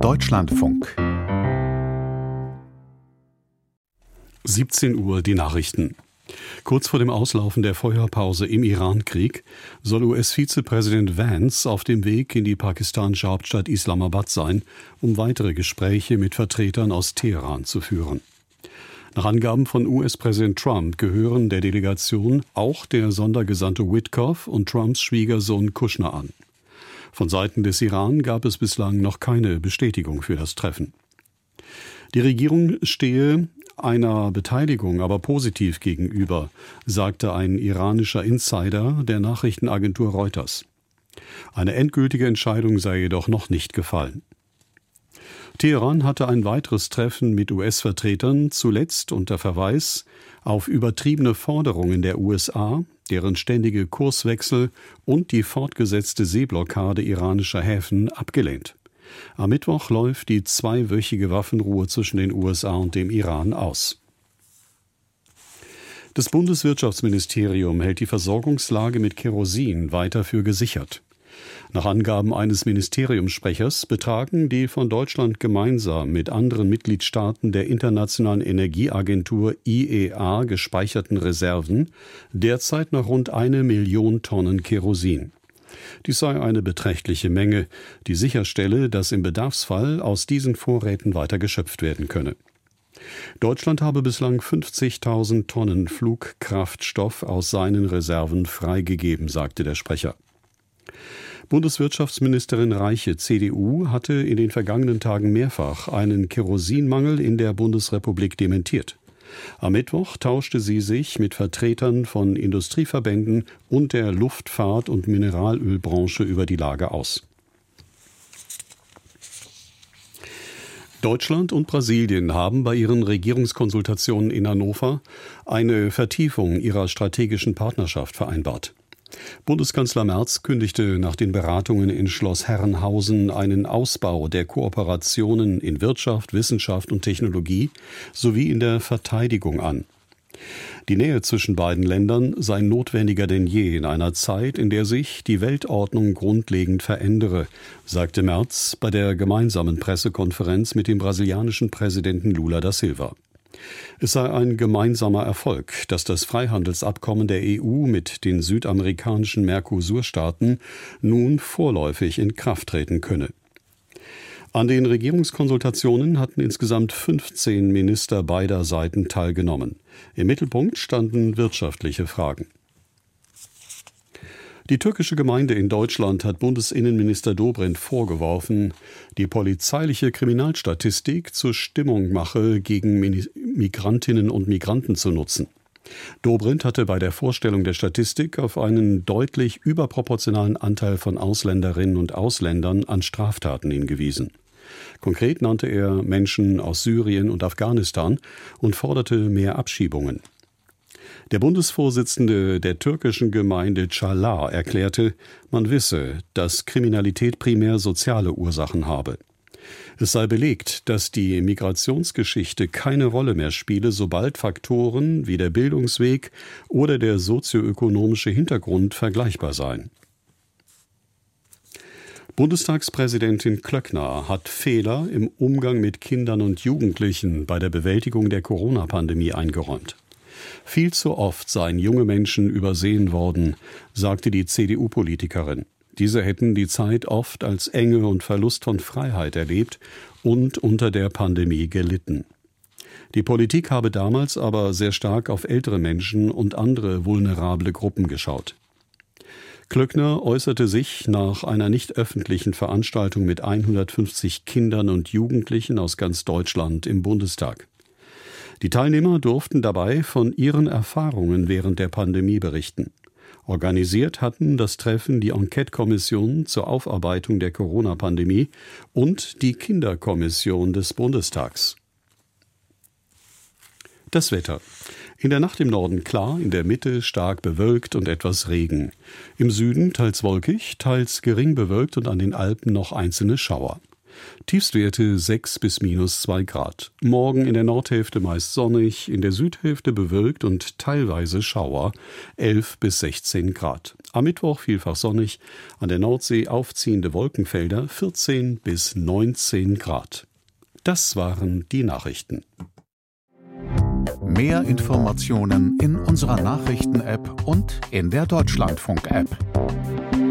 Deutschlandfunk. 17 Uhr die Nachrichten. Kurz vor dem Auslaufen der Feuerpause im Irankrieg soll US-Vizepräsident Vance auf dem Weg in die pakistanische Hauptstadt Islamabad sein, um weitere Gespräche mit Vertretern aus Teheran zu führen. Nach Angaben von US-Präsident Trump gehören der Delegation auch der Sondergesandte Witkoff und Trumps Schwiegersohn Kushner an. Von Seiten des Iran gab es bislang noch keine Bestätigung für das Treffen. Die Regierung stehe einer Beteiligung aber positiv gegenüber, sagte ein iranischer Insider der Nachrichtenagentur Reuters. Eine endgültige Entscheidung sei jedoch noch nicht gefallen. Teheran hatte ein weiteres Treffen mit US-Vertretern, zuletzt unter Verweis auf übertriebene Forderungen der USA, deren ständige Kurswechsel und die fortgesetzte Seeblockade iranischer Häfen abgelehnt. Am Mittwoch läuft die zweiwöchige Waffenruhe zwischen den USA und dem Iran aus. Das Bundeswirtschaftsministerium hält die Versorgungslage mit Kerosin weiter für gesichert. Nach Angaben eines Ministeriumssprechers betragen die von Deutschland gemeinsam mit anderen Mitgliedstaaten der Internationalen Energieagentur IEA gespeicherten Reserven derzeit noch rund 1 Million Tonnen Kerosin. Dies sei eine beträchtliche Menge, die sicherstelle, dass im Bedarfsfall aus diesen Vorräten weiter geschöpft werden könne. Deutschland habe bislang 50.000 Tonnen Flugkraftstoff aus seinen Reserven freigegeben, sagte der Sprecher. Bundeswirtschaftsministerin Reiche, CDU, hatte in den vergangenen Tagen mehrfach einen Kerosinmangel in der Bundesrepublik dementiert. Am Mittwoch tauschte sie sich mit Vertretern von Industrieverbänden und der Luftfahrt- und Mineralölbranche über die Lage aus. Deutschland und Brasilien haben bei ihren Regierungskonsultationen in Hannover eine Vertiefung ihrer strategischen Partnerschaft vereinbart. Bundeskanzler Merz kündigte nach den Beratungen in Schloss Herrenhausen einen Ausbau der Kooperationen in Wirtschaft, Wissenschaft und Technologie sowie in der Verteidigung an. Die Nähe zwischen beiden Ländern sei notwendiger denn je in einer Zeit, in der sich die Weltordnung grundlegend verändere, sagte Merz bei der gemeinsamen Pressekonferenz mit dem brasilianischen Präsidenten Lula da Silva. Es sei ein gemeinsamer Erfolg, dass das Freihandelsabkommen der EU mit den südamerikanischen Mercosur-Staaten nun vorläufig in Kraft treten könne. An den Regierungskonsultationen hatten insgesamt 15 Minister beider Seiten teilgenommen. Im Mittelpunkt standen wirtschaftliche Fragen. Die türkische Gemeinde in Deutschland hat Bundesinnenminister Dobrindt vorgeworfen, die polizeiliche Kriminalstatistik zur Stimmungmache gegen Migrantinnen und Migranten zu nutzen. Dobrindt hatte bei der Vorstellung der Statistik auf einen deutlich überproportionalen Anteil von Ausländerinnen und Ausländern an Straftaten hingewiesen. Konkret nannte er Menschen aus Syrien und Afghanistan und forderte mehr Abschiebungen. Der Bundesvorsitzende der türkischen Gemeinde Çağlar erklärte, man wisse, dass Kriminalität primär soziale Ursachen habe. Es sei belegt, dass die Migrationsgeschichte keine Rolle mehr spiele, sobald Faktoren wie der Bildungsweg oder der sozioökonomische Hintergrund vergleichbar seien. Bundestagspräsidentin Klöckner hat Fehler im Umgang mit Kindern und Jugendlichen bei der Bewältigung der Corona-Pandemie eingeräumt. Viel zu oft seien junge Menschen übersehen worden, sagte die CDU-Politikerin. Diese hätten die Zeit oft als Enge und Verlust von Freiheit erlebt und unter der Pandemie gelitten. Die Politik habe damals aber sehr stark auf ältere Menschen und andere vulnerable Gruppen geschaut. Klöckner äußerte sich nach einer nicht öffentlichen Veranstaltung mit 150 Kindern und Jugendlichen aus ganz Deutschland im Bundestag. Die Teilnehmer durften dabei von ihren Erfahrungen während der Pandemie berichten. Organisiert hatten das Treffen die Enquete-Kommission zur Aufarbeitung der Corona-Pandemie und die Kinderkommission des Bundestags. Das Wetter. In der Nacht im Norden klar, in der Mitte stark bewölkt und etwas Regen. Im Süden teils wolkig, teils gering bewölkt und an den Alpen noch einzelne Schauer. Tiefstwerte 6 bis -2 Grad. Morgen in der Nordhälfte meist sonnig, in der Südhälfte bewölkt und teilweise Schauer, 11 bis 16 Grad. Am Mittwoch vielfach sonnig, an der Nordsee aufziehende Wolkenfelder, 14 bis 19 Grad. Das waren die Nachrichten. Mehr Informationen in unserer Nachrichten-App und in der Deutschlandfunk-App.